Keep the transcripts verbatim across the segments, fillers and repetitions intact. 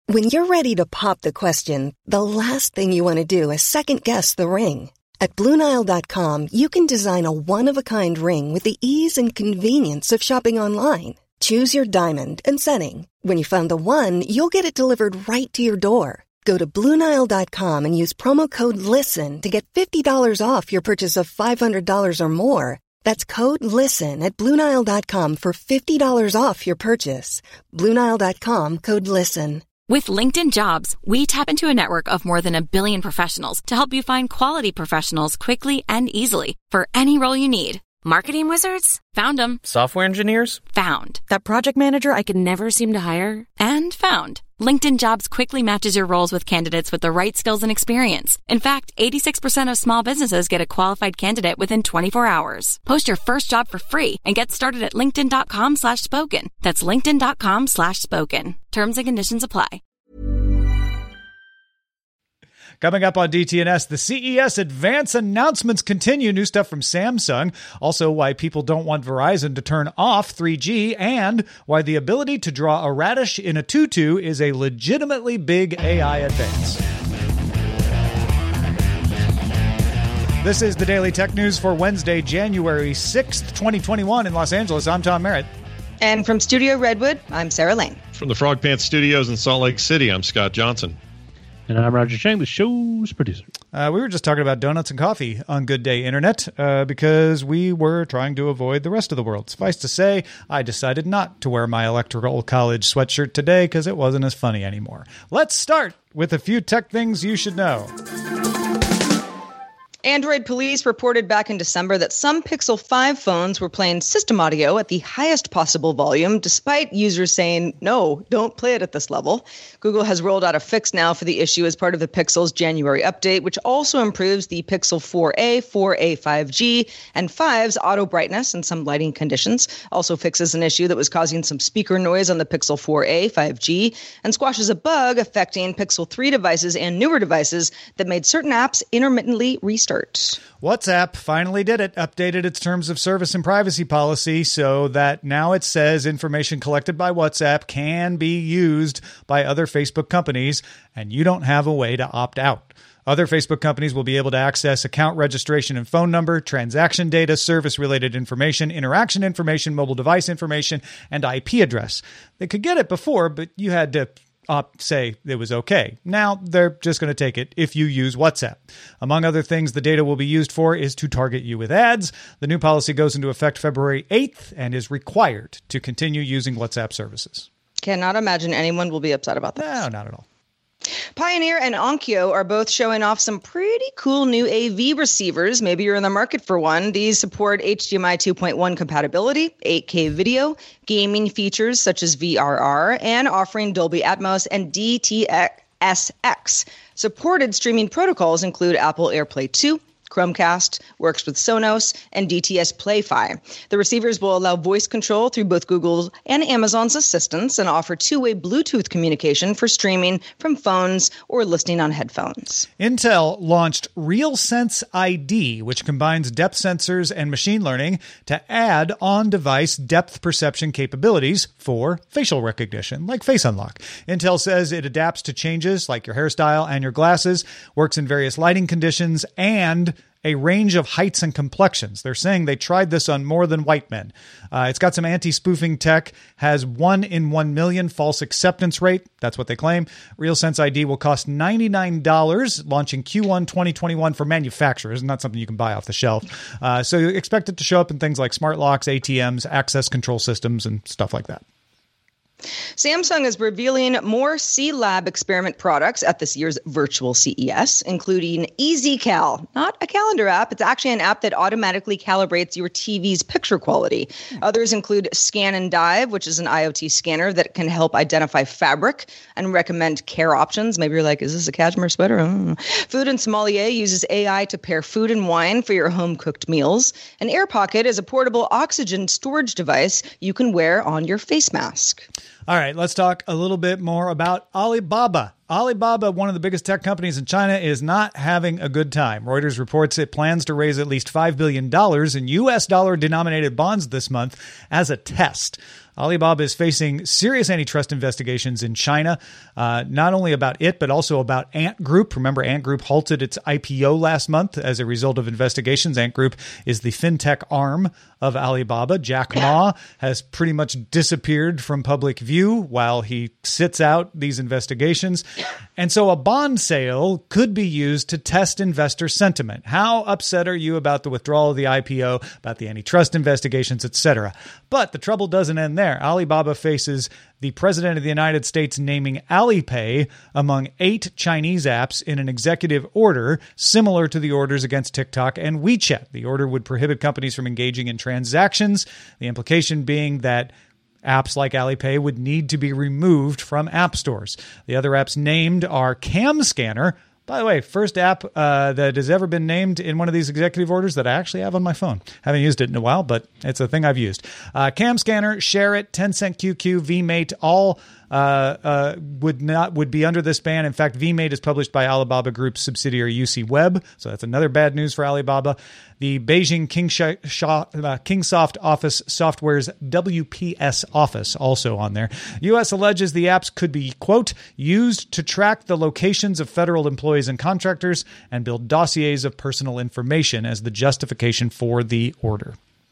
When you're ready to pop the question, the last thing you want to do is second-guess the ring. At Blue Nile dot com, you can design a one-of-a-kind ring with the ease and convenience of shopping online. Choose your diamond and setting. When you find the one, you'll get it delivered right to your door. Go to Blue Nile dot com and use promo code LISTEN to get fifty dollars off your purchase of five hundred dollars or more. That's code LISTEN at Blue Nile dot com for fifty dollars off your purchase. Blue Nile dot com, code LISTEN. With LinkedIn Jobs, we tap into a network of more than a billion professionals to help you find quality professionals quickly and easily for any role you need. Marketing wizards? Found them. Software engineers? Found. That project manager I could never seem to hire? And found. LinkedIn Jobs quickly matches your roles with candidates with the right skills and experience. In fact, eighty-six percent of small businesses get a qualified candidate within twenty-four hours. Post your first job for free and get started at linkedin.com slash spoken. That's linkedin.com slash spoken. Terms and conditions apply. Coming up on D T N S, the C E S advance announcements continue. New stuff from Samsung. Also, why people don't want Verizon to turn off three G, and why the ability to draw a radish in a tutu is a legitimately big A I advance. This is the Daily Tech News for Wednesday, January sixth, twenty twenty-one in Los Angeles. I'm Tom Merritt. And from Studio Redwood, I'm Sarah Lane. From the Frog Pants Studios in Salt Lake City, I'm Scott Johnson. And I'm Roger Chang, the show's producer. Uh, we were just talking about donuts and coffee on Good Day Internet uh, because we were trying to avoid the rest of the world. Suffice to say, I decided not to wear my Electoral College sweatshirt today because it wasn't as funny anymore. Let's start with a few tech things you should know. Android police reported back in December that some Pixel five phones were playing system audio at the highest possible volume, despite users saying, no, don't play it at this level. Google has rolled out a fix now for the issue as part of the Pixel's January update, which also improves the Pixel four a, four a five G, and five's auto brightness and some lighting conditions. Also fixes an issue that was causing some speaker noise on the Pixel four a, five G, and squashes a bug affecting Pixel three devices and newer devices that made certain apps intermittently restart. WhatsApp finally did it, updated its terms of service and privacy policy so that now it says information collected by WhatsApp can be used by other Facebook companies, and you don't have a way to opt out. Other Facebook companies will be able to access account registration and phone number, transaction data, service-related information, interaction information, mobile device information, and I P address. They could get it before, but you had to Up, say it was okay. Now they're just going to take it if you use WhatsApp. Among other things the data will be used for is to target you with ads. The new policy goes into effect February eighth and is required to continue using WhatsApp services. Cannot imagine anyone will be upset about that. No, not at all. Pioneer and Onkyo are both showing off some pretty cool new A V receivers. Maybe you're in the market for one. These support H D M I two point one compatibility, eight K video, gaming features such as V R R, and offering Dolby Atmos and D T S X. Supported streaming protocols include Apple AirPlay two, Chromecast, works with Sonos, and D T S Play-Fi. The receivers will allow voice control through both Google's and Amazon's assistants and offer two-way Bluetooth communication for streaming from phones or listening on headphones. Intel launched RealSense I D, which combines depth sensors and machine learning to add on-device depth perception capabilities for facial recognition, like Face Unlock. Intel says it adapts to changes like your hairstyle and your glasses, works in various lighting conditions, and a range of heights and complexions. They're saying they tried this on more than white men. Uh, it's got some anti-spoofing tech, has one in one million false acceptance rate. That's what they claim. RealSense I D will cost ninety-nine dollars, launching Q one twenty twenty-one for manufacturers, not something you can buy off the shelf. Uh, so you expect it to show up in things like smart locks, A T Ms, access control systems, and stuff like that. Samsung is revealing more C-Lab experiment products at this year's virtual C E S, including EasyCal, not a calendar app. It's actually an app that automatically calibrates your T V's picture quality. Others include Scan and Dive, which is an IoT scanner that can help identify fabric and recommend care options. Maybe you're like, is this a cashmere sweater? Food and Sommelier uses A I to pair food and wine for your home-cooked meals. And AirPocket is a portable oxygen storage device you can wear on your face mask. All right, let's talk a little bit more about Alibaba. Alibaba, one of the biggest tech companies in China, is not having a good time. Reuters reports it plans to raise at least five billion dollars in U S dollar-denominated bonds this month as a test. Alibaba is facing serious antitrust investigations in China, uh, not only about it, but also about Ant Group. Remember, Ant Group halted its I P O last month as a result of investigations. Ant Group is the fintech arm of Alibaba. Jack Ma has pretty much disappeared from public view while he sits out these investigations. And so a bond sale could be used to test investor sentiment. How upset are you about the withdrawal of the I P O, about the antitrust investigations, et cetera? But the trouble doesn't end there. Alibaba faces the president of the United States naming Alipay among eight Chinese apps in an executive order similar to the orders against TikTok and WeChat. The order would prohibit companies from engaging in transactions, the implication being that apps like Alipay would need to be removed from app stores. The other apps named are Cam Scanner. By the way, first app uh, that has ever been named in one of these executive orders that I actually have on my phone. Haven't used it in a while, but it's a thing I've used. Uh, Cam Scanner, ShareIt, Tencent Q Q, VMate, all uh, uh, would not would be under this ban. In fact, VMate is published by Alibaba Group's subsidiary U C Web, so that's another bad news for Alibaba. The Beijing Kingsha, uh, Kingsoft Office Software's W P S Office also on there. U S alleges the apps could be, quote, used to track the locations of federal employees and contractors and build dossiers of personal information as the justification for the order.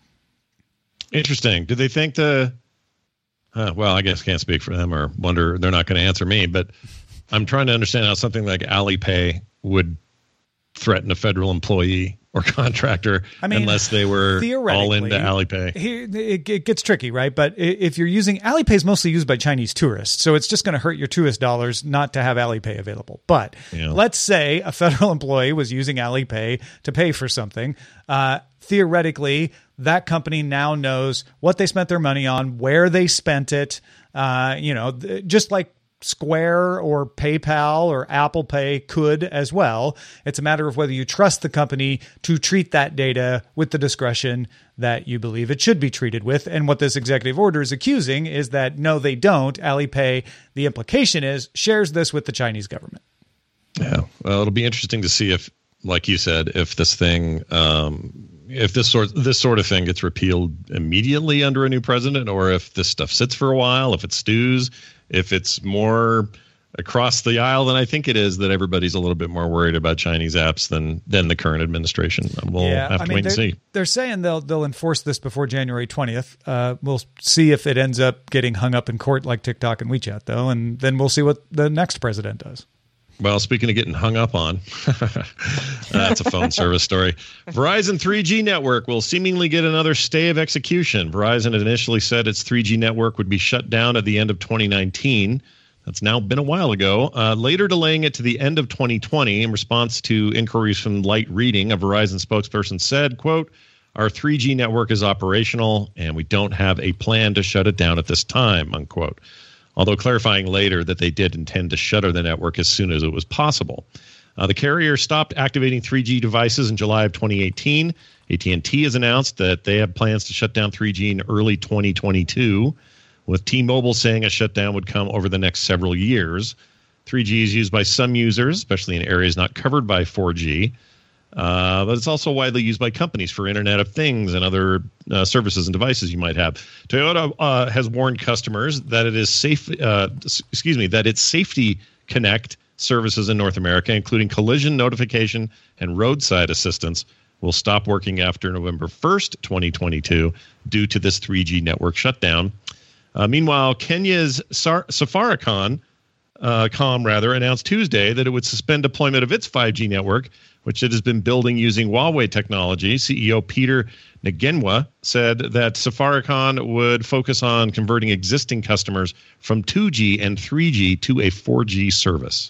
Interesting. Do they think the... Uh, well, I guess can't speak for them or wonder they're not going to answer me, but I'm trying to understand how something like Alipay would threaten a federal employee or contractor, I mean, unless they were all into Alipay. Here, it, it gets tricky, right? But if you're using Alipay, is mostly used by Chinese tourists, so it's just going to hurt your tourist dollars not to have Alipay available. But yeah. Let's say a federal employee was using Alipay to pay for something. Uh, theoretically, that company now knows what they spent their money on, where they spent it. Uh, you know, just like Square or PayPal or Apple Pay could as well. It's a matter of whether you trust the company to treat that data with the discretion that you believe it should be treated with. And what this executive order is accusing is that, no, they don't. Alipay, the implication is, shares this with the Chinese government. Yeah. Well, it'll be interesting to see if, like you said, if this thing, um, if this sort this sort of thing gets repealed immediately under a new president, or if this stuff sits for a while, if it stews, if it's more across the aisle than I think it is, that everybody's a little bit more worried about Chinese apps than than the current administration. We'll yeah, have to I mean, wait and see. They're saying they'll they'll enforce this before January twentieth. Uh, we'll see if it ends up getting hung up in court like TikTok and WeChat, though, and then we'll see what the next president does. Well, speaking of getting hung up on, that's a phone service story. Verizon three G network will seemingly get another stay of execution. Verizon had initially said its three G network would be shut down at the end of twenty nineteen. That's now been a while ago. Uh, later delaying it to the end of twenty twenty in response to inquiries from Light Reading. A Verizon spokesperson said, quote, "Our three G network is operational and we don't have a plan to shut it down at this time," unquote. Although clarifying later that they did intend to shutter the network as soon as it was possible. Uh, the carrier stopped activating three G devices in July of twenty eighteen. A T and T has announced that they have plans to shut down three G in early twenty twenty-two, with T-Mobile saying a shutdown would come over the next several years. three G is used by some users, especially in areas not covered by four G. Uh, but it's also widely used by companies for Internet of Things and other uh, services and devices you might have. Toyota uh, has warned customers that it is safe. Uh, excuse me, that its Safety Connect services in North America, including collision notification and roadside assistance, will stop working after November first, twenty twenty-two, due to this three G network shutdown. Uh, meanwhile, Kenya's Sar- Safaricom, uh, Com rather, announced Tuesday that it would suspend deployment of its five G network, which it has been building using Huawei technology. C E O Peter Ngenwa said that Safaricom would focus on converting existing customers from two G and three G to a four G service.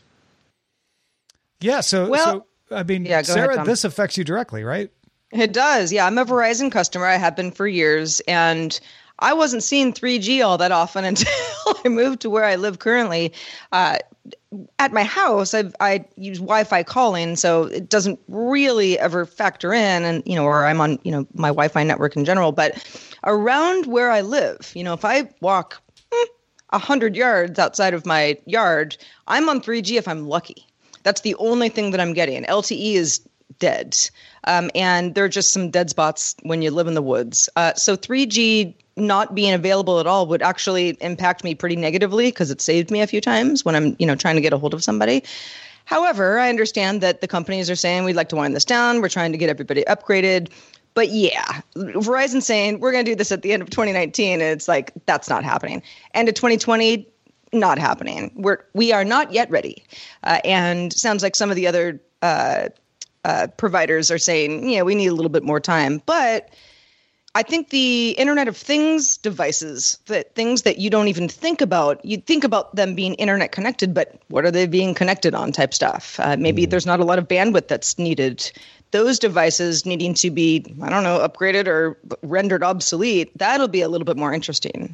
Yeah, so, well, so I mean, yeah, Sarah, ahead, this affects you directly, right? It does. Yeah, I'm a Verizon customer. I have been for years, and I wasn't seeing three G all that often until I moved to where I live currently. Uh, at my house, I've, I use Wi-Fi calling, so it doesn't really ever factor in, and you know, or I'm on, you know, my Wi-Fi network in general. But around where I live, you know, if I walk a eh, hundred yards outside of my yard, I'm on three G if I'm lucky. That's the only thing that I'm getting. L T E is dead, um, and there are just some dead spots when you live in the woods. Uh, so three G not being available at all would actually impact me pretty negatively because it saved me a few times when I'm, you know, trying to get a hold of somebody. However, I understand that the companies are saying we'd like to wind this down. We're trying to get everybody upgraded. But yeah, Verizon saying we're going to do this at the end of twenty nineteen. And it's like, that's not happening. End of twenty twenty, not happening. We're, we are not yet ready. Uh, and sounds like some of the other uh, uh, providers are saying, yeah, we need a little bit more time. But I think the Internet of Things devices, that things that you don't even think about, you think about them being internet connected, but what are they being connected on type stuff? Uh, maybe mm. there's not a lot of bandwidth that's needed. Those devices needing to be, I don't know, upgraded or rendered obsolete, that'll be a little bit more interesting.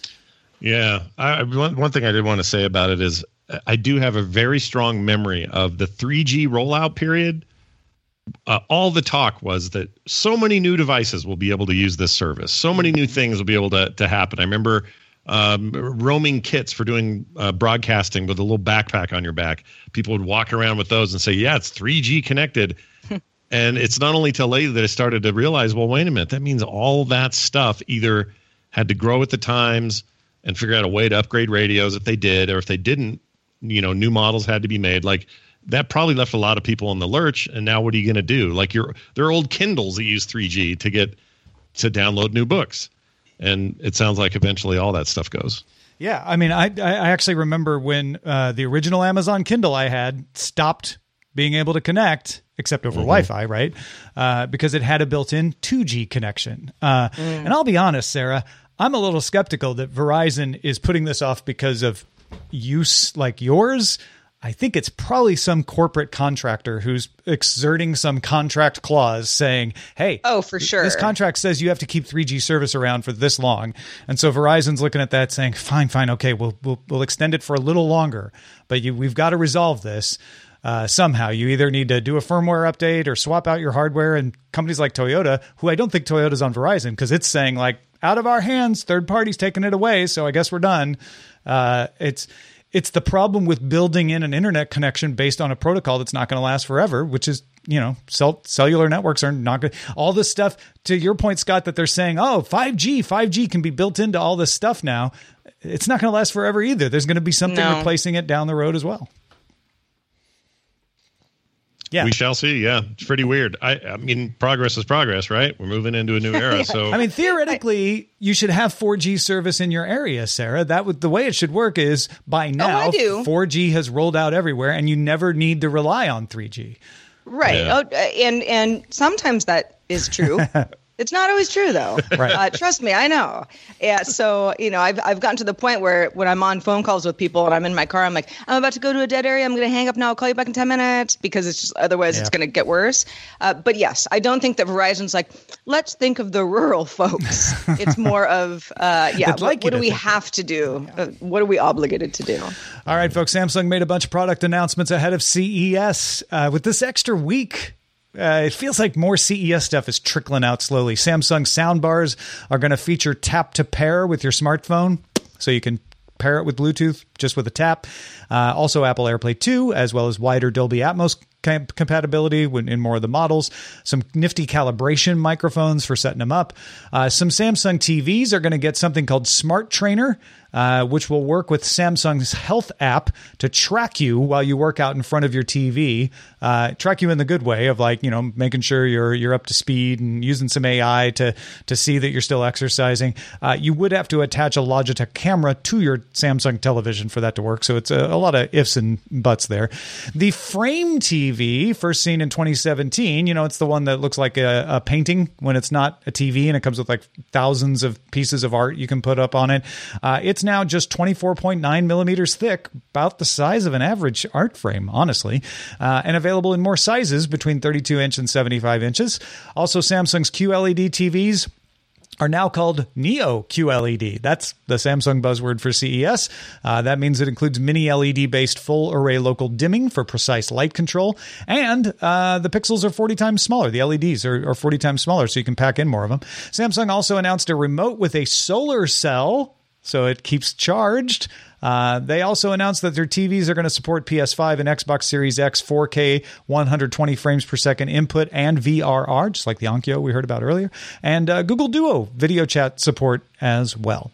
Yeah. I, one, one thing I did want to say about it is I do have a very strong memory of the three G rollout period. Uh, all the talk was that so many new devices will be able to use this service. So many new things will be able to, to happen. I remember um, roaming kits for doing uh, broadcasting with a little backpack on your back. People would walk around with those and say, yeah, it's three G connected. And it's not only till later that I started to realize, well, wait a minute, that means all that stuff either had to grow with the times and figure out a way to upgrade radios if they did, or if they didn't, you know, new models had to be made. Like, that probably left a lot of people in the lurch. And now what are you going to do? Like, your there are old Kindles that use three G to get to download new books. And it sounds like eventually all that stuff goes. Yeah. I mean, I I actually remember when uh, the original Amazon Kindle I had stopped being able to connect, except over mm-hmm. Wi-Fi, right? Uh, because it had a built-in two G connection. Uh, mm. And I'll be honest, Sarah, I'm a little skeptical that Verizon is putting this off because of use like yours. I think it's probably some corporate contractor who's exerting some contract clause saying, hey, oh, for sure, this contract says you have to keep three G service around for this long. And so Verizon's looking at that saying, fine, fine. Okay, we'll, we'll, we'll extend it for a little longer, but you, we've got to resolve this. Uh, somehow you either need to do a firmware update or swap out your hardware. And companies like Toyota, who I don't think Toyota's on Verizon because it's saying like out of our hands, third parties taking it away. So I guess we're done. Uh, it's, It's the problem with building in an internet connection based on a protocol that's not going to last forever, which is, you know, cell, cellular networks are not good. All this stuff, to your point, Scott, that they're saying, oh, five G, five G can be built into all this stuff now. It's not going to last forever either. There's going to be something no. replacing it down the road as well. Yeah, we shall see. Yeah, it's pretty weird. I, I mean, progress is progress, right? We're moving into a new era. yeah. So, I mean, theoretically, you should have four G service in your area, Sarah. That would the way it should work is by now, oh, four G has rolled out everywhere, and you never need to rely on three G. Right. Yeah. Oh, and and sometimes that is true. It's not always true, though. Right. Uh, trust me, I know. Yeah. So, you know, I've I've gotten to the point where when I'm on phone calls with people and I'm in my car, I'm like, I'm about to go to a dead area. I'm going to hang up now. I'll call you back in ten minutes because it's just otherwise yeah. it's going to get worse. Uh, but yes, I don't think that Verizon's like, let's think of the rural folks. It's more of, uh, yeah, what, like what do we think. have to do? Uh, what are we obligated to do? All right, folks. Samsung made a bunch of product announcements ahead of C E S. Uh, with this extra week, Uh, it feels like more C E S stuff is trickling out slowly. Samsung soundbars are going to feature tap to pair with your smartphone, so you can pair it with Bluetooth just with a tap. Uh, also, Apple AirPlay two, as well as wider Dolby Atmos com- compatibility in more of the models. Some nifty calibration microphones for setting them up. Uh, some Samsung T Vs are going to get something called Smart Trainer, uh, which will work with Samsung's Health app to track you while you work out in front of your T V. Uh, track you in the good way of like, you know, making sure you're you're up to speed and using some A I to to see that you're still exercising. Uh, you would have to attach a Logitech camera to your Samsung television for that to work. So it's a, a lot of ifs and buts there. The Frame T V, first seen in twenty seventeen, you know, it's the one that looks like a, a painting when it's not a T V and it comes with like thousands of pieces of art you can put up on it. Uh, it's now just twenty-four point nine millimeters thick, about the size of an average art frame, honestly, uh, and available in more sizes between thirty-two inch and seventy-five inches. Also, Samsung's Q L E D T Vs are now called Neo Q L E D. That's the Samsung buzzword for C E S. Uh, that means it includes mini L E D-based full array local dimming for precise light control. And uh, the pixels are forty times smaller. The L E Ds are, are forty times smaller, so you can pack in more of them. Samsung also announced a remote with a solar cell, so it keeps charged. Uh, they also announced that their T Vs are going to support P S five and Xbox Series X four K one hundred twenty frames per second input and V R R, just like the Onkyo we heard about earlier, and uh, Google Duo video chat support as well.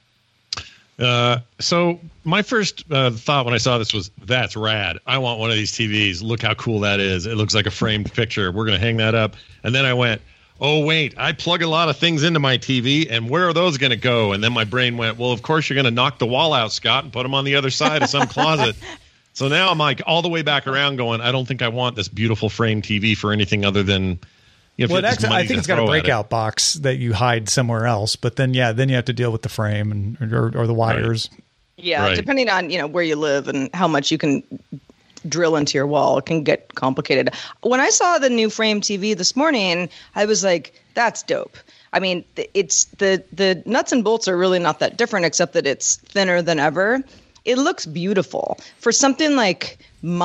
Uh, so my first uh, thought when I saw this was, that's rad. I want one of these T Vs. Look how cool that is. It looks like a framed picture. We're going to hang that up. And then I went, oh, wait, I plug a lot of things into my T V, and where are those going to go? And then my brain went, well, of course you're going to knock the wall out, Scott, and put them on the other side of some closet. So now I'm like all the way back around going, I don't think I want this beautiful framed T V for anything other than... You know, well, actually, I think it's got a breakout box that you hide somewhere else. But then, yeah, then you have to deal with the frame and or, or the wires. Right. Yeah, right. Depending on, you know, where you live and how much you can drill into your wall, it can get complicated. When I saw the new frame T V this morning, I was like, that's dope. I mean, it's the the nuts and bolts are really not that different, except that it's thinner than ever. It looks beautiful for something like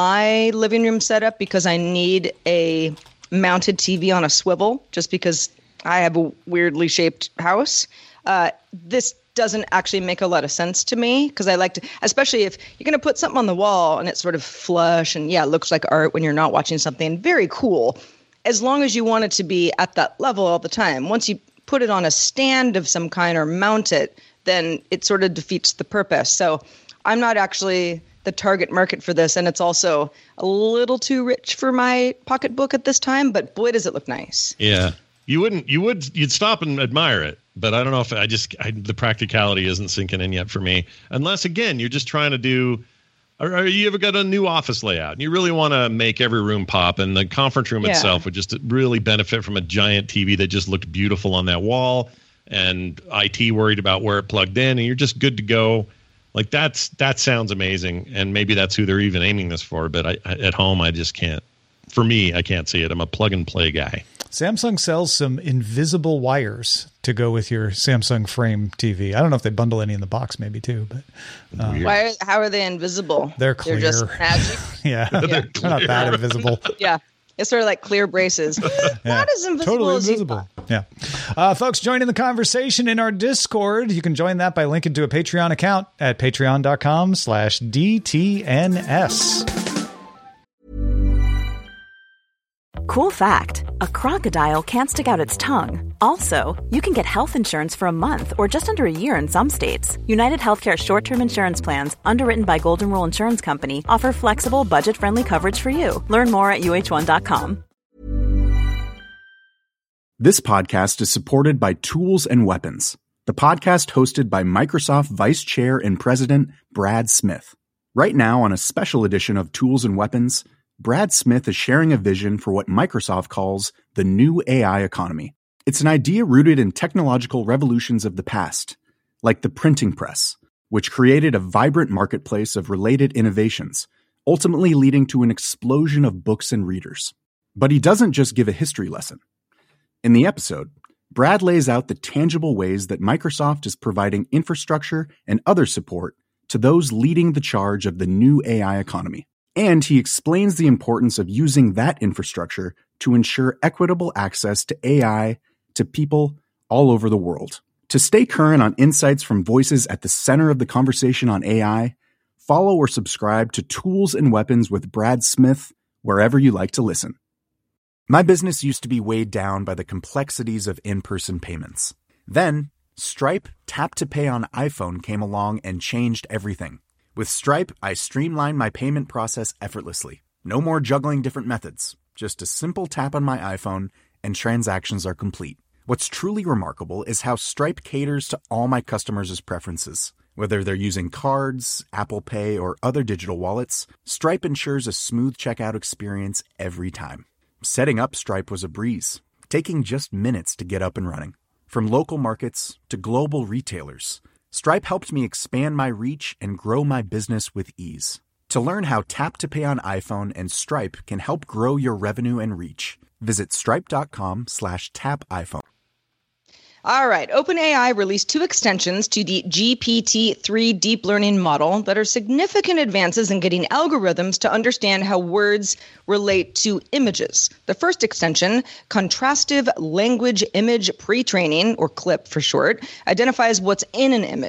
my living room setup, because I need a mounted T V on a swivel just because I have a weirdly shaped house. Uh, this doesn't actually make a lot of sense to me, because I like to, especially if you're going to put something on the wall and it's sort of flush and yeah, it looks like art when you're not watching something very cool, as long as you want it to be at that level all the time. Once you put it on a stand of some kind or mount it, then it sort of defeats the purpose. So I'm not actually the target market for this, and it's also a little too rich for my pocketbook at this time, but boy does it look nice. Yeah, you wouldn't you would you'd stop and admire it, but I don't know if I just I, the practicality isn't sinking in yet for me, unless again you're just trying to do, or, or you ever got a new office layout and you really want to make every room pop, and the conference room yeah. itself would just really benefit from a giant T V that just looked beautiful on that wall, and I T worried about where it plugged in, and you're just good to go. Like that's that sounds amazing, and maybe that's who they're even aiming this for. But I, I, at home, I just can't. For me, I can't see it. I'm a plug and play guy. Samsung sells some invisible wires to go with your Samsung frame T V. I don't know if they bundle any in the box, maybe too. But um, why? How are they invisible? They're clear. They're just magic. yeah, yeah. They're, they're not that invisible. yeah. It's sort of like clear braces. yeah. Not as invisible totally as invisible. Yeah. Uh, folks, join in the conversation in our Discord. You can join that by linking to a Patreon account at patreon.com slash DTNS. Cool fact, a crocodile can't stick out its tongue. Also, you can get health insurance for a month or just under a year in some states. United Healthcare short-term insurance plans, underwritten by Golden Rule Insurance Company, offer flexible, budget-friendly coverage for you. Learn more at U H one dot com. This podcast is supported by Tools and Weapons, the podcast hosted by Microsoft Vice Chair and President Brad Smith. Right now, on a special edition of Tools and Weapons, Brad Smith is sharing a vision for what Microsoft calls the new A I economy. It's an idea rooted in technological revolutions of the past, like the printing press, which created a vibrant marketplace of related innovations, ultimately leading to an explosion of books and readers. But he doesn't just give a history lesson. In the episode, Brad lays out the tangible ways that Microsoft is providing infrastructure and other support to those leading the charge of the new A I economy. And he explains the importance of using that infrastructure to ensure equitable access to A I to people all over the world. To stay current on insights from voices at the center of the conversation on A I, follow or subscribe to Tools and Weapons with Brad Smith wherever you like to listen. My business used to be weighed down by the complexities of in-person payments. Then, Stripe Tap to Pay on iPhone came along and changed everything. With Stripe, I streamlined my payment process effortlessly. No more juggling different methods. Just a simple tap on my iPhone and transactions are complete. What's truly remarkable is how Stripe caters to all my customers' preferences. Whether they're using cards, Apple Pay, or other digital wallets, Stripe ensures a smooth checkout experience every time. Setting up Stripe was a breeze, taking just minutes to get up and running. From local markets to global retailers, Stripe helped me expand my reach and grow my business with ease. To learn how Tap to Pay on iPhone and Stripe can help grow your revenue and reach, visit stripe.com slash tap iPhone. All right. OpenAI released two extensions to the G P T three deep learning model that are significant advances in getting algorithms to understand how words relate to images. The first extension, Contrastive Language Image Pre-training, or CLIP for short, identifies what's in an image.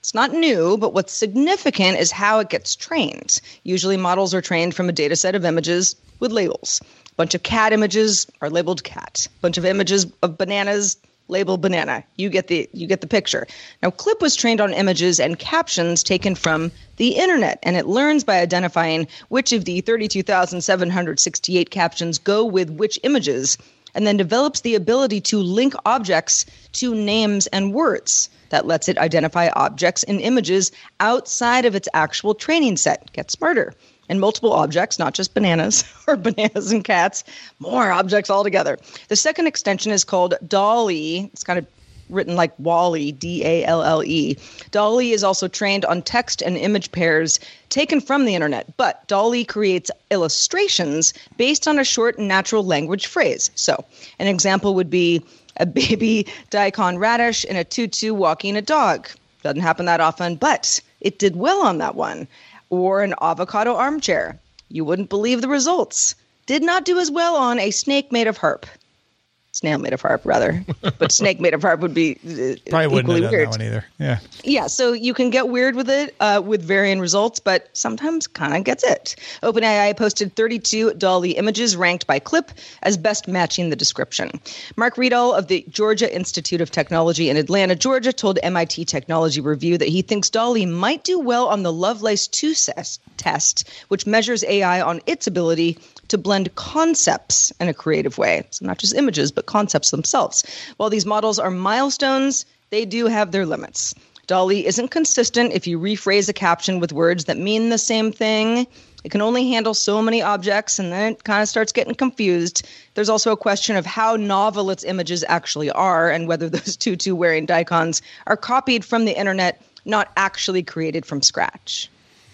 It's not new, but what's significant is how it gets trained. Usually models are trained from a data set of images with labels. A bunch of cat images are labeled cat. A bunch of images of bananas labeled banana. You get the you get the picture. Now, Clip was trained on images and captions taken from the internet, and it learns by identifying which of the thirty-two thousand seven hundred sixty-eight captions go with which images, and then develops the ability to link objects to names and words. That lets it identify objects and images outside of its actual training set. Get smarter. And multiple objects, not just bananas or bananas and cats, more objects altogether. The second extension is called DALL-E. It's kind of written like Wall-E, D A L L E. DALL-E is also trained on text and image pairs taken from the internet, but DALL-E creates illustrations based on a short natural language phrase. So an example would be a baby daikon radish in a tutu walking a dog. Doesn't happen that often, but it did well on that one. Or an avocado armchair. You wouldn't believe the results. Did not do as well on a snake made of harp. Snail made of harp, rather. But snake made of harp would be uh, Probably wouldn't equally have done weird. that one either. Yeah. Yeah, so you can get weird with it uh, with varying results, but sometimes kind of gets it. OpenAI posted thirty-two DALL-E images ranked by Clip as best matching the description. Mark Riedel of the Georgia Institute of Technology in Atlanta, Georgia, told M I T Technology Review that he thinks DALL-E might do well on the Lovelace two test, which measures A I on its ability to blend concepts in a creative way. So not just images, but concepts themselves. While these models are milestones, they do have their limits. DALL-E isn't consistent if you rephrase a caption with words that mean the same thing. It can only handle so many objects, and then it kind of starts getting confused. There's also a question of how novel its images actually are and whether those tutu-wearing daikons are copied from the internet, not actually created from scratch.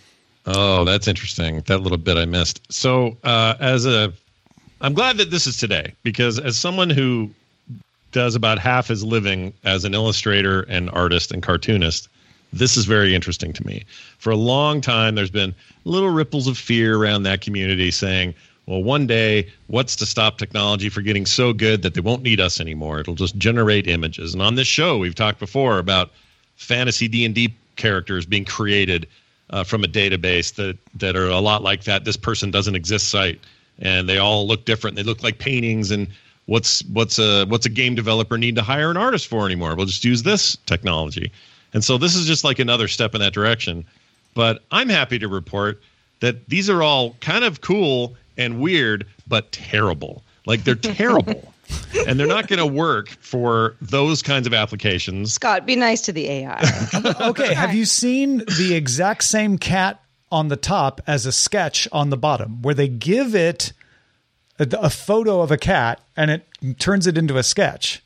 Oh, that's interesting. That little bit I missed. So uh, as a, I'm glad that this is today, because as someone who does about half his living as an illustrator and artist and cartoonist, this is very interesting to me. For a long time, there's been little ripples of fear around that community saying, well, one day, what's to stop technology from getting so good that they won't need us anymore? It'll just generate images. And on this show, we've talked before about fantasy D and D characters being created Uh, from a database that, that are a lot like that This Person Doesn't Exist site, and they all look different. They look like paintings, and what's what's a what's a game developer need to hire an artist for anymore? We'll just use this technology. And so this is just like another step in that direction. But I'm happy to report that these are all kind of cool and weird, but terrible. Like, they're terrible. And they're not going to work for those kinds of applications. Scott, be nice to the A I. Okay, have you seen the exact same cat on the top as a sketch on the bottom, where they give it a, a photo of a cat and it turns it into a sketch?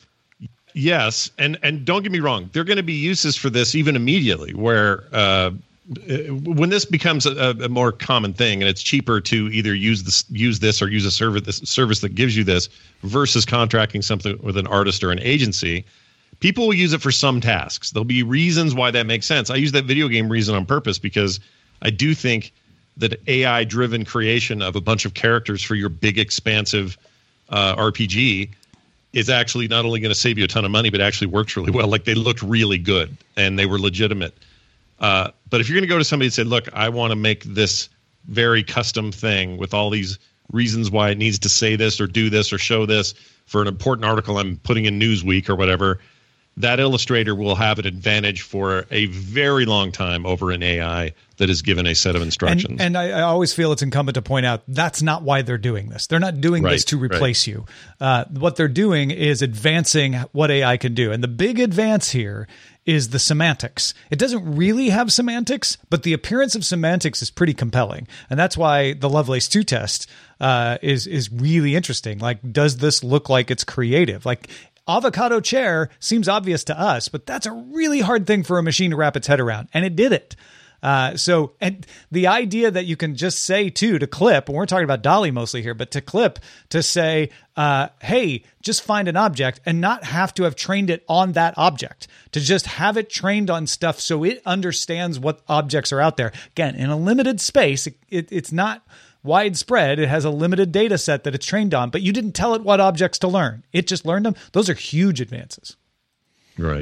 Yes, and and don't get me wrong, there are going to be uses for this even immediately, where uh, when this becomes a, a more common thing and it's cheaper to either use this use this or use a service this service that gives you this versus contracting something with an artist or an agency, people will use it for some tasks. There'll be reasons why that makes sense. I use that video game reason on purpose because I do think that A I-driven creation of a bunch of characters for your big, expansive uh, R P G is actually not only going to save you a ton of money, but actually works really well. Like, they looked really good and they were legitimate. Uh, but if you're going to go to somebody and say, look, I want to make this very custom thing with all these reasons why it needs to say this or do this or show this for an important article I'm putting in Newsweek or whatever, that illustrator will have an advantage for a very long time over an A I that is given a set of instructions. And, and I, I always feel it's incumbent to point out that's not why they're doing this. They're not doing right, this to replace right. you. Uh, what they're doing is advancing what A I can do. And the big advance here is the semantics. It doesn't really have semantics, but the appearance of semantics is pretty compelling. And that's why the Lovelace two test uh, is, is really interesting. Like, does this look like it's creative? Like, avocado chair seems obvious to us, but that's a really hard thing for a machine to wrap its head around. And it did it. Uh, so, and the idea that you can just say to, to Clip, and we're talking about DALL-E mostly here, but to Clip to say, uh, hey, just find an object and not have to have trained it on that object, to just have it trained on stuff so it understands what objects are out there. Again, in a limited space, it, it, it's not widespread. It has a limited data set that it's trained on, but you didn't tell it what objects to learn. It just learned them. Those are huge advances. Right.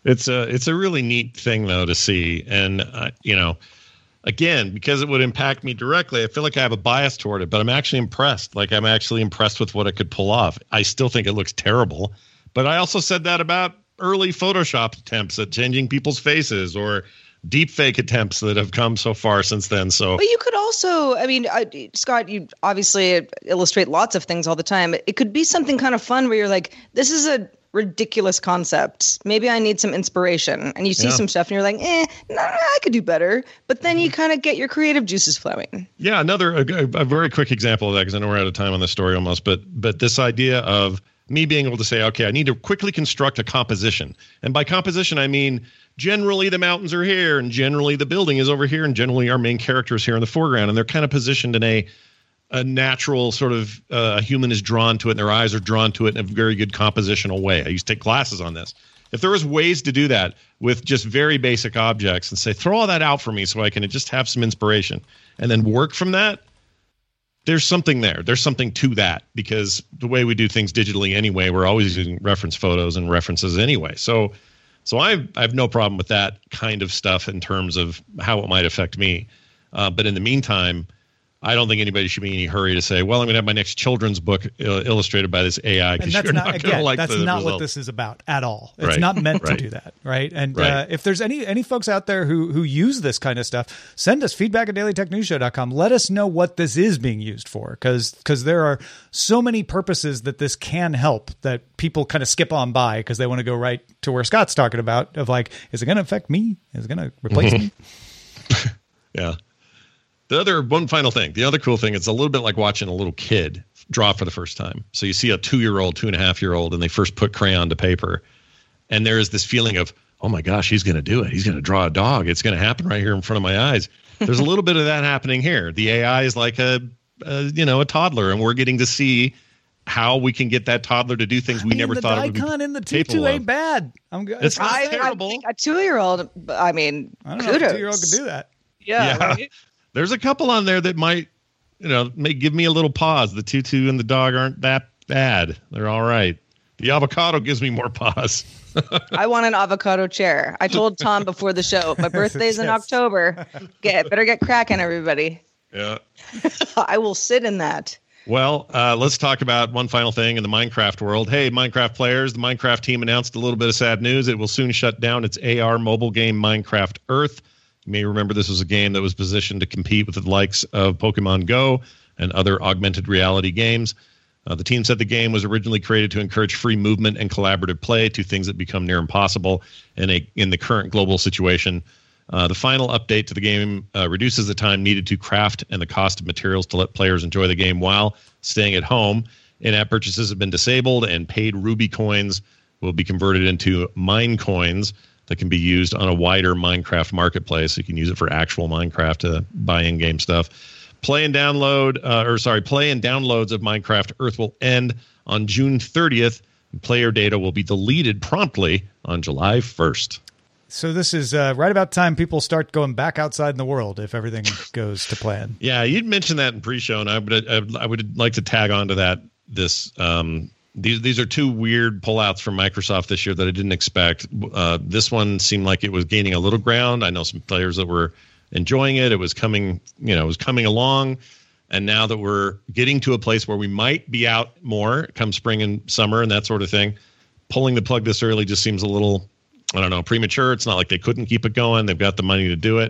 It's a it's a really neat thing though to see, and uh, you know, again, because it would impact me directly, I feel like I have a bias toward it. But I'm actually impressed. Like I'm actually impressed with what it could pull off. I still think it looks terrible, but I also said that about early Photoshop attempts at changing people's faces or deep fake attempts that have come so far since then. So, but you could also, I mean, uh, Scott, you obviously illustrate lots of things all the time. It could be something kind of fun where you're like, this is a ridiculous concept. Maybe I need some inspiration. And you see yeah. some stuff and you're like, eh, no, I could do better. But then you kind of get your creative juices flowing. Yeah, another a, a very quick example of that, because I know we're out of time on this story almost, but but this idea of me being able to say, okay, I need to quickly construct a composition. And by composition, I mean generally the mountains are here and generally the building is over here and generally our main character is here in the foreground. And they're kind of positioned in a a natural sort of uh, a human is drawn to it and their eyes are drawn to it in a very good compositional way. I used to take classes on this. If there was ways to do that with just very basic objects and say, throw all that out for me so I can just have some inspiration and then work from that, there's something there. There's something to that, because the way we do things digitally anyway, we're always using reference photos and references anyway. So so I, I have no problem with that kind of stuff in terms of how it might affect me. Uh, but in the meantime, I don't think anybody should be in any hurry to say, well, I'm going to have my next children's book uh, illustrated by this A I, because you're not, not going to like that's the not results. What this is about at all. It's right. not meant right. to do that, right? And right. Uh, if there's any any folks out there who who use this kind of stuff, send us feedback at daily tech news show dot com. Let us know what this is being used for, because because there are so many purposes that this can help that people kind of skip on by because they want to go right to where Scott's talking about of like, is it going to affect me? Is it going to replace me? Yeah. The other one final thing, the other cool thing, it's a little bit like watching a little kid draw for the first time. So you see a two-year-old, two and a half year old, and they first put crayon to paper. And there is this feeling of, oh my gosh, he's going to do it. He's going to draw a dog. It's going to happen right here in front of my eyes. There's a little bit of that happening here. The A I is like a, a, you know, a toddler, and we're getting to see how we can get that toddler to do things we I mean, never thought it would be. The Daikon in the tutu ain't bad. I'm good. It's not I, terrible. I think a two-year-old, I mean, I don't kudos. know if a two-year-old could do that. Yeah. yeah. Right? There's a couple on there that might, you know, may give me a little pause. The tutu and the dog aren't that bad. They're all right. The avocado gives me more pause. I want an avocado chair. I told Tom before the show, my birthday's in Yes. October. Get better get cracking, everybody. Yeah. I will sit in that. Well, uh, let's talk about one final thing in the Minecraft world. Hey, Minecraft players, the Minecraft team announced a little bit of sad news. It will soon shut down its A R mobile game Minecraft Earth. You may remember this was a game that was positioned to compete with the likes of Pokemon Go and other augmented reality games. Uh, the team said the game was originally created to encourage free movement and collaborative play, two things that become near impossible in a in the current global situation. Uh, the final update to the game uh, reduces the time needed to craft and the cost of materials to let players enjoy the game while staying at home. In-app purchases have been disabled, and paid Ruby coins will be converted into Mine coins that can be used on a wider Minecraft marketplace. You can use it for actual Minecraft to buy in-game stuff. Play and download, uh, or sorry, play and downloads of Minecraft Earth will end on June thirtieth. And player data will be deleted promptly on July first. So this is uh, right about time people start going back outside in the world if everything goes to plan. Yeah, you'd mentioned that in pre-show, and I would I, I would like to tag on to that. This um, these these are two weird pullouts from Microsoft this year that I didn't expect. Uh, this one seemed like it was gaining a little ground. I know some players that were enjoying it. It was coming, you know, it was coming along. And now that we're getting to a place where we might be out more come spring and summer and that sort of thing, pulling the plug this early just seems a little, I don't know, premature. It's not like they couldn't keep it going. They've got the money to do it.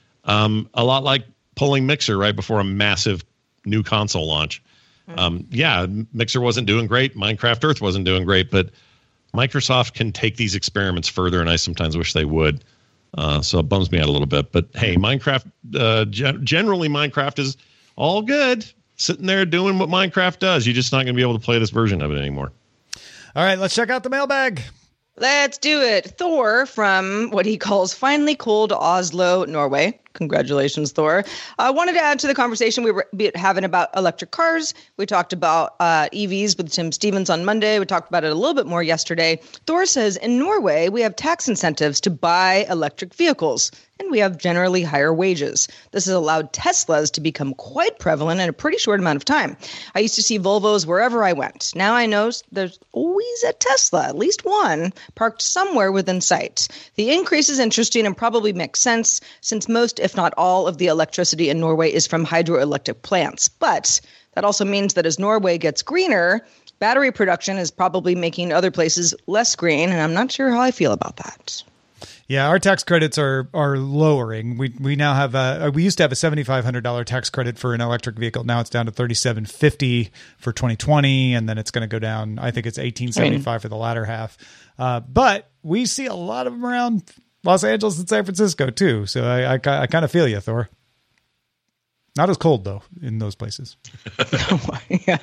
Um, a lot like pulling Mixer right before a massive new console launch. Um, yeah, Mixer wasn't doing great. Minecraft Earth wasn't doing great, but Microsoft can take these experiments further, and I sometimes wish they would. Uh, so it bums me out a little bit. But hey, Minecraft, uh, ge- generally Minecraft is all good, sitting there doing what Minecraft does. You're just not going to be able to play this version of it anymore. All right, let's check out the mailbag. Let's do it. Thor from what he calls finally cold Oslo, Norway, Congratulations, Thor. I uh, wanted to add to the conversation we were having about electric cars. We talked about uh, E Vs with Tim Stevens on Monday. We talked about it a little bit more yesterday. Thor says in Norway, we have tax incentives to buy electric vehicles, and we have generally higher wages. This has allowed Teslas to become quite prevalent in a pretty short amount of time. I used to see Volvos wherever I went. Now I know there's always a Tesla, at least one, parked somewhere within sight. The increase is interesting and probably makes sense since most, if not all, of the electricity in Norway is from hydroelectric plants. But that also means that as Norway gets greener, battery production is probably making other places less green, and I'm not sure how I feel about that. Yeah, our tax credits are are lowering. We we now have a we used to have a seventy-five hundred dollars tax credit for an electric vehicle. Now it's down to thirty-seven fifty for twenty twenty, and then it's going to go down. I think it's eighteen seventy-five for the latter half. Uh, but we see a lot of them around Los Angeles and San Francisco too. So I I, I kind of feel you, Thor. Not as cold, though, in those places. yeah.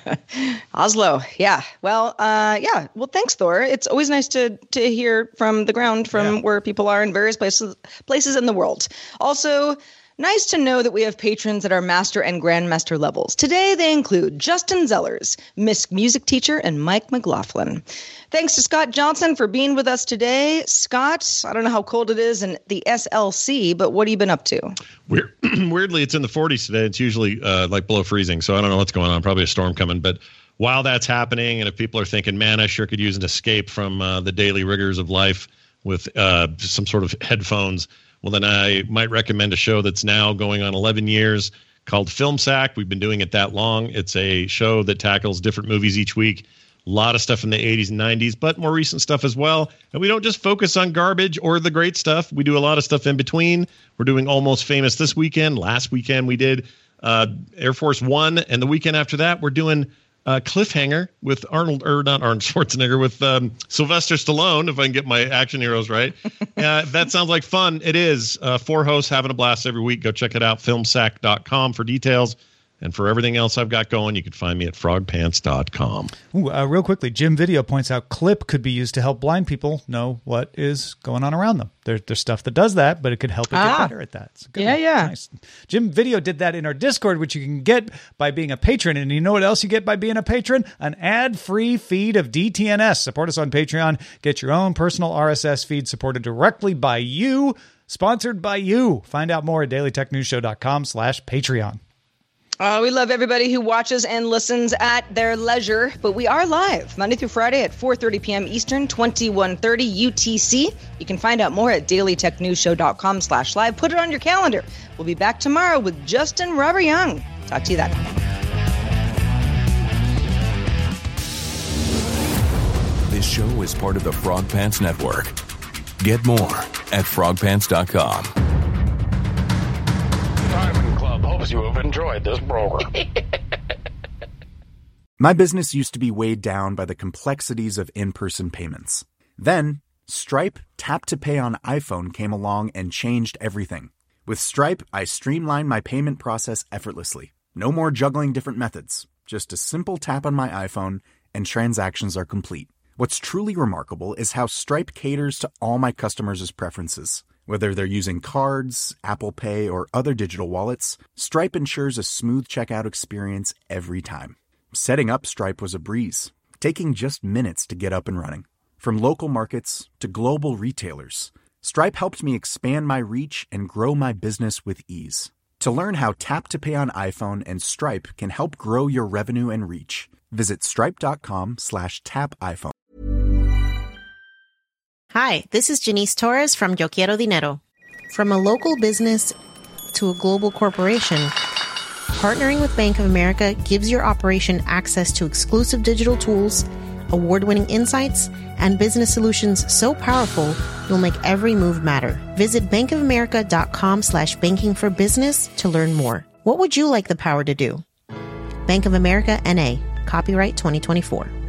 Oslo. Yeah. Well, uh, yeah. Well, thanks, Thor. It's always nice to to hear from the ground, from yeah. where people are in various places places in the world. Also, nice to know that we have patrons at our master and grandmaster levels. Today, they include Justin Zellers, Miss Music Teacher, and Mike McLaughlin. Thanks to Scott Johnson for being with us today. Scott, I don't know how cold it is in the S L C, but what have you been up to? Weird, weirdly, it's in the forties today. It's usually uh, like below freezing, so I don't know what's going on. Probably a storm coming. But while that's happening, and if people are thinking, man, I sure could use an escape from uh, the daily rigors of life with uh, some sort of headphones, well, then I might recommend a show that's now going on eleven years called Film Sack. We've been doing it that long. It's a show that tackles different movies each week. A lot of stuff in the eighties and nineties, but more recent stuff as well. And we don't just focus on garbage or the great stuff. We do a lot of stuff in between. We're doing Almost Famous this weekend. Last weekend we did uh, Air Force One. And the weekend after that, we're doing uh, Cliffhanger with Arnold, or not Arnold Schwarzenegger, with um, Sylvester Stallone, if I can get my action heroes right. uh, that sounds like fun. It is. Uh, four hosts having a blast every week. Go check it out, film sack dot com for details. And for everything else I've got going, you can find me at frog pants dot com. Ooh, uh, real quickly, Jim Video points out Clip could be used to help blind people know what is going on around them. There, there's stuff that does that, but it could help it ah. get better at that. It's good yeah, one. yeah. Nice. Jim Video did that in our Discord, which you can get by being a patron. And you know what else you get by being a patron? An ad-free feed of D T N S. Support us on Patreon. Get your own personal R S S feed supported directly by you. Sponsored by you. Find out more at daily tech news show dot com slash Patreon. Uh, we love everybody who watches and listens at their leisure, but we are live Monday through Friday at four thirty p.m. Eastern, twenty-one thirty U T C. You can find out more at daily tech news show dot com slash live. Put it on your calendar. We'll be back tomorrow with Justin Robert Young. Talk to you then. This show is part of the Frog Pants Network. Get more at frog pants dot com. You have enjoyed this program. My business used to be weighed down by the complexities of in-person payments. Then, Stripe Tap to Pay on iPhone came along and changed everything. With Stripe, I streamlined my payment process effortlessly. No more juggling different methods. Just a simple tap on my iPhone, and transactions are complete. What's truly remarkable is how Stripe caters to all my customers' preferences. Whether they're using cards, Apple Pay, or other digital wallets, Stripe ensures a smooth checkout experience every time. Setting up Stripe was a breeze, taking just minutes to get up and running. From local markets to global retailers, Stripe helped me expand my reach and grow my business with ease. To learn how Tap to Pay on iPhone and Stripe can help grow your revenue and reach, visit stripe dot com slash tap iPhone. Hi, this is Janice Torres from Yo Quiero Dinero. From a local business to a global corporation, partnering with Bank of America gives your operation access to exclusive digital tools, award-winning insights, and business solutions so powerful you'll make every move matter. Visit bankofamerica.com slash banking for business to learn more. What would you like the power to do? Bank of America, N A. Copyright twenty twenty-four.